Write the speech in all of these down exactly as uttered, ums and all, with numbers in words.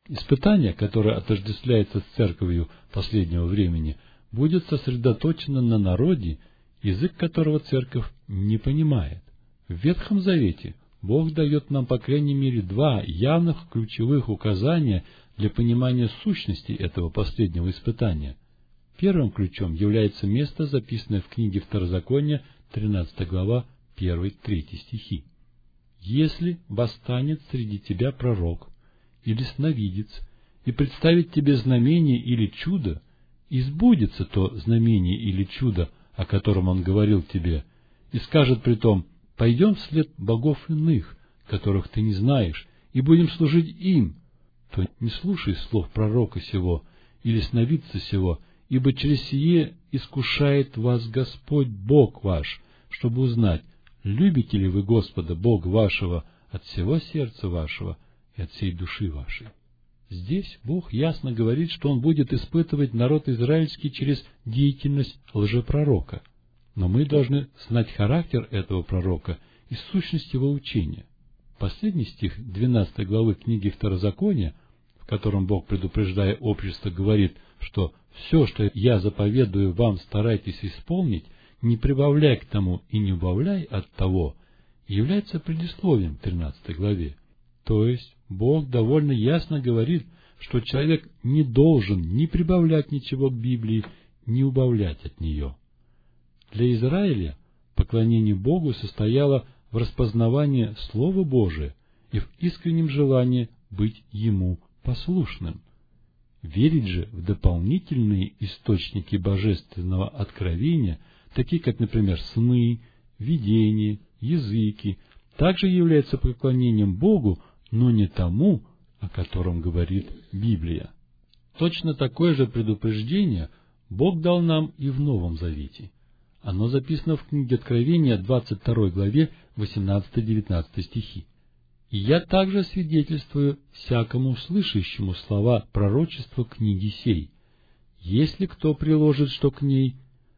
Испытание, которое отождествляется с церковью последнего времени, будет сосредоточено на народе, язык которого церковь не понимает. В Ветхом Завете Бог дает нам, по крайней мере, два явных ключевых указания для понимания сущности этого последнего испытания. Первым ключом является место, записанное в книге Второзакония, тринадцатая глава, первый-третий стихи. «Если восстанет среди тебя пророк или сновидец и представит тебе знамение или чудо, и сбудется то знамение или чудо, о котором он говорил тебе, и скажет при том: пойдем вслед богов иных, которых ты не знаешь, и будем служить им, то не слушай слов пророка сего или сновидца сего, ибо через сие искушает вас Господь Бог ваш, чтобы узнать, любите ли вы Господа Бога вашего от всего сердца вашего и от всей души вашей». Здесь Бог ясно говорит, что Он будет испытывать народ израильский через деятельность лжепророка. Но мы должны знать характер этого пророка и сущность его учения. Последний стих двенадцатой главы книги Второзакония, в котором Бог, предупреждая общество, говорит, что «все, что я заповедую вам, старайтесь исполнить, не прибавляй к тому и не убавляй от того», является предисловием к тринадцатой главе. То есть Бог довольно ясно говорит, что человек не должен ни прибавлять ничего к Библии, ни убавлять от нее. Для Израиля поклонение Богу состояло в распознавании Слова Божия и в искреннем желании быть Ему послушным. Верить же в дополнительные источники божественного откровения, такие как, например, сны, видения, языки, также является поклонением Богу, но не тому, о котором говорит Библия. Точно такое же предупреждение Бог дал нам и в Новом Завете. Оно записано в книге Откровения, двадцать второй главе, восемнадцатый-девятнадцатый стихи. «И я также свидетельствую всякому слышащему слова пророчества книги сей. Если кто приложит что к ней,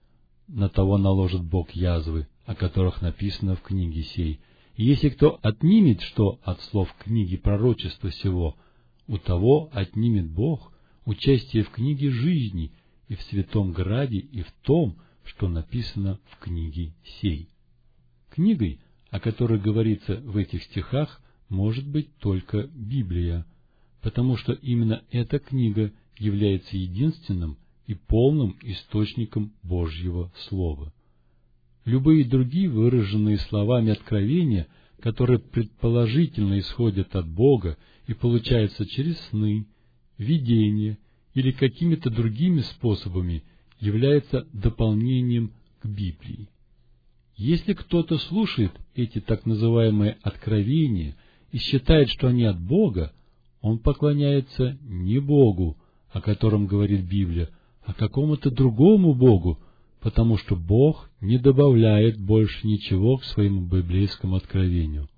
на того наложит Бог язвы, о которых написано в книге сей. И если кто отнимет что от слов книги пророчества сего, у того отнимет Бог участие в книге жизни и в святом граде и в том, что написано в книге сей». Книгой, о которой говорится в этих стихах, может быть только Библия, потому что именно эта книга является единственным и полным источником Божьего Слова. Любые другие выраженные словами откровения, которые предположительно исходят от Бога и получаются через сны, видения или какими-то другими способами, являются дополнением к Библии. Если кто-то слушает эти так называемые откровения и считает, что они от Бога, он поклоняется не Богу, о котором говорит Библия, а какому-то другому Богу, потому что Бог не добавляет больше ничего к своему библейскому откровению.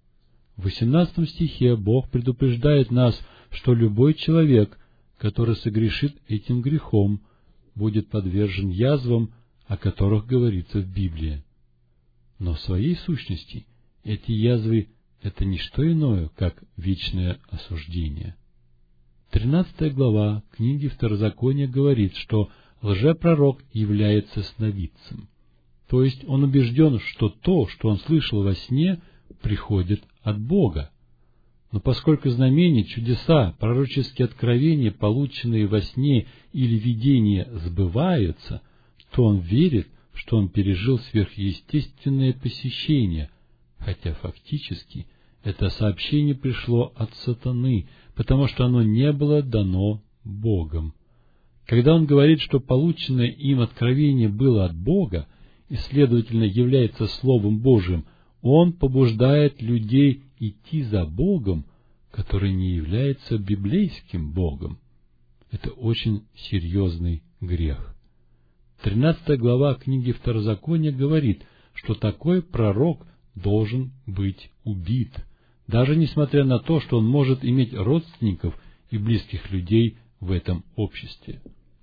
В восемнадцатом стихе Бог предупреждает нас, что любой человек, который согрешит этим грехом, будет подвержен язвам, о которых говорится в Библии. Но в своей сущности эти язвы — это не что иное, как вечное осуждение. Тринадцатая глава книги Второзакония говорит, что лжепророк является сновидцем, то есть он убежден, что то, что он слышал во сне, приходит от Бога. Но поскольку знамения, чудеса, пророческие откровения, полученные во сне или видения, сбываются, то он верит, что он пережил сверхъестественное посещение, хотя фактически это сообщение пришло от сатаны, потому что оно не было дано Богом. Когда он говорит, что полученное им откровение было от Бога и, следовательно, является Словом Божиим, он побуждает людей идти за Богом, который не является библейским Богом. Это очень серьезный грех. Тринадцатая глава книги Второзакония говорит, что такой пророк должен быть убит, даже несмотря на то, что он может иметь родственников и близких людей в этом обществе.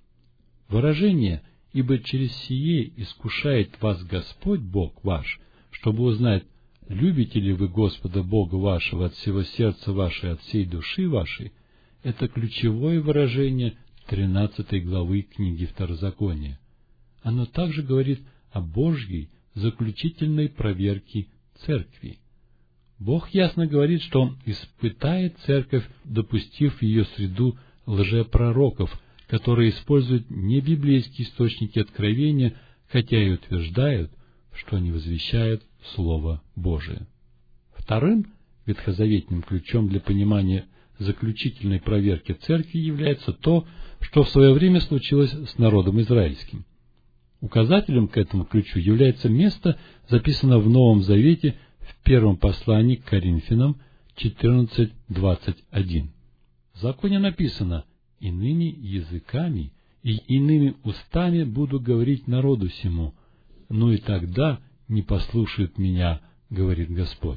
Выражение «ибо через сие искушает вас Господь Бог ваш, чтобы узнать, любите ли вы Господа Бога вашего от всего сердца вашего и от всей души вашей», – это ключевое выражение тринадцатой главы книги Второзакония. Оно также говорит о Божьей заключительной проверке церкви. Бог ясно говорит, что Он испытает церковь, допустив в ее среду лжепророков, которые используют небиблейские источники откровения, хотя и утверждают, что они возвещают Слово Божие. Вторым ветхозаветным ключом для понимания заключительной проверки церкви является то, что в свое время случилось с народом израильским. Указателем к этому ключу является место, записанное в Новом Завете в первом послании к Коринфянам четырнадцать двадцать один. В законе написано: «Иными языками и иными устами буду говорить народу сему, но и тогда не послушают меня, говорит Господь».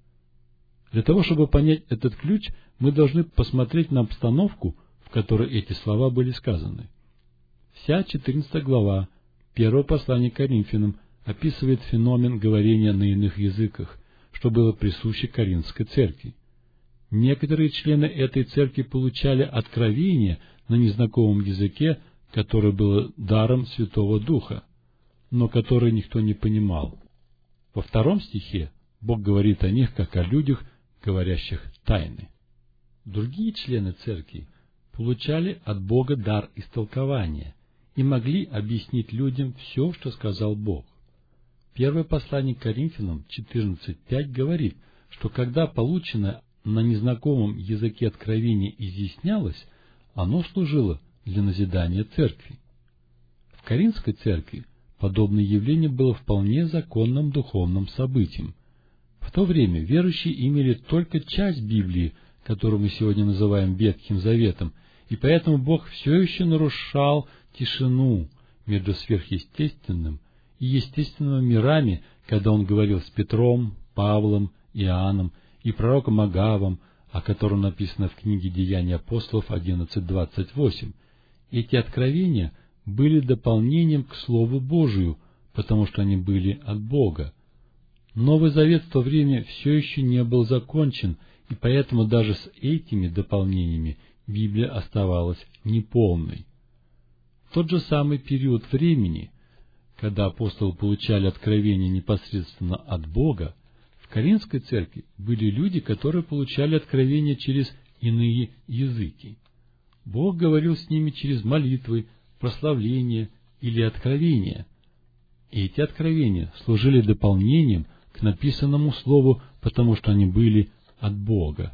Для того, чтобы понять этот ключ, мы должны посмотреть на обстановку, в которой эти слова были сказаны. Вся четырнадцатая глава первого послания к Коринфянам описывает феномен говорения на иных языках, что было присуще Коринфской церкви. Некоторые члены этой церкви получали откровение на незнакомом языке, которое было даром Святого Духа, но которое никто не понимал. Во втором стихе Бог говорит о них, как о людях, говорящих тайны. Другие члены церкви получали от Бога дар истолкования и могли объяснить людям все, что сказал Бог. Первое послание к Коринфянам четырнадцать пять говорит, что когда полученное на незнакомом языке откровение изъяснялось, оно служило для назидания церкви. В Коринфской церкви подобное явление было вполне законным духовным событием. В то время верующие имели только часть Библии, которую мы сегодня называем Ветхим Заветом, и поэтому Бог все еще нарушал тишину между сверхъестественным и естественными мирами, когда Он говорил с Петром, Павлом, Иоанном и пророком Агавом, о котором написано в книге Деяний апостолов одиннадцать двадцать восемь. Эти откровения были дополнением к Слову Божию, потому что они были от Бога. Новый Завет в то время все еще не был закончен, и поэтому даже с этими дополнениями Библия оставалась неполной. В тот же самый период времени, когда апостолы получали откровение непосредственно от Бога, в Коринфской церкви были люди, которые получали откровение через иные языки. Бог говорил с ними через молитвы, прославление или откровения. Эти откровения служили дополнением к написанному слову, потому что они были от Бога.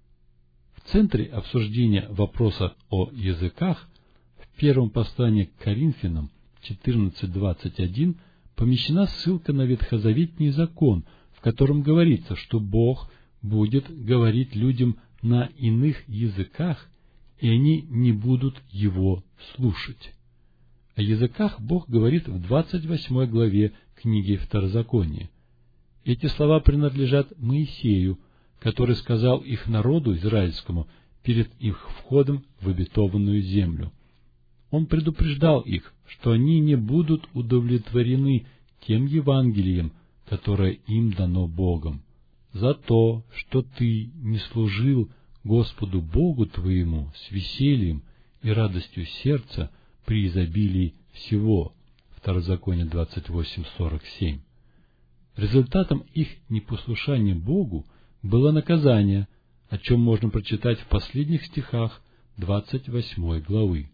В центре обсуждения вопроса о языках в первом послании к Коринфянам четырнадцать двадцать один помещена ссылка на ветхозаветный закон, в котором говорится, что Бог будет говорить людям на иных языках, и они не будут его слушать. О языках Бог говорит в двадцать восьмой главе книги Второзакония. Эти слова принадлежат Моисею, который сказал их народу израильскому перед их входом в обетованную землю. Он предупреждал их, что они не будут удовлетворены тем Евангелием, которое им дано Богом, за то, что ты не служил Господу Богу твоему с весельем и радостью сердца при изобилии всего. Второзаконие двадцать восемь сорок семь. Результатом их непослушания Богу было наказание, о чем можно прочитать в последних стихах двадцать восьмой главы.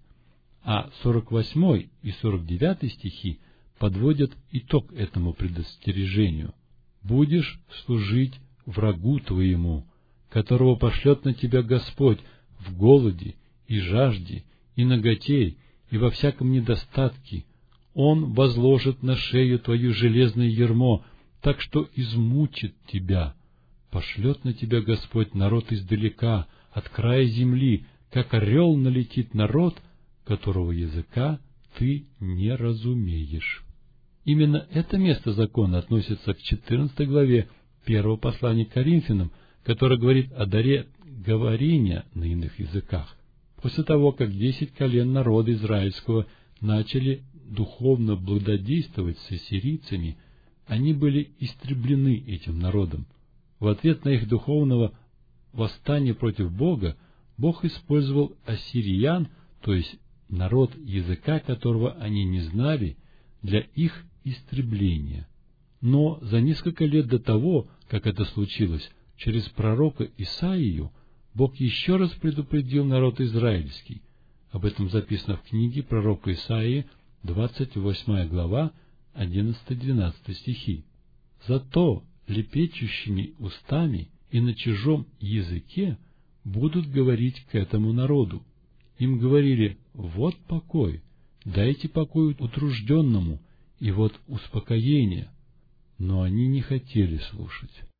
А сорок восьмой и сорок девятый стихи подводят итог этому предостережению. «Будешь служить врагу твоему, которого пошлет на тебя Господь в голоде и жажде, и наготе, и во всяком недостатке. Он возложит на шею твою железное ярмо, так что измучит тебя. Пошлет на тебя Господь народ издалека, от края земли, как орел налетит народ, которого языка ты не разумеешь». Именно это место закона относится к четырнадцатой главе первого послания к Коринфянам, которое говорит о даре говорения на иных языках. После того, как десять колен народа израильского начали духовно благодействовать с ассирийцами, они были истреблены этим народом. В ответ на их духовного восстание против Бога, Бог использовал ассириян, то есть народ, языка которого они не знали, для их истребления. Но за несколько лет до того, как это случилось, через пророка Исаию, Бог еще раз предупредил народ израильский. Об этом записано в книге пророка Исаии, двадцать восьмая глава, одиннадцатый-двенадцатый стихи. «Зато лепечущими устами и на чужом языке будут говорить к этому народу. Им говорили: вот покой, дайте покой утружденному, и вот успокоение. Но они не хотели слушать.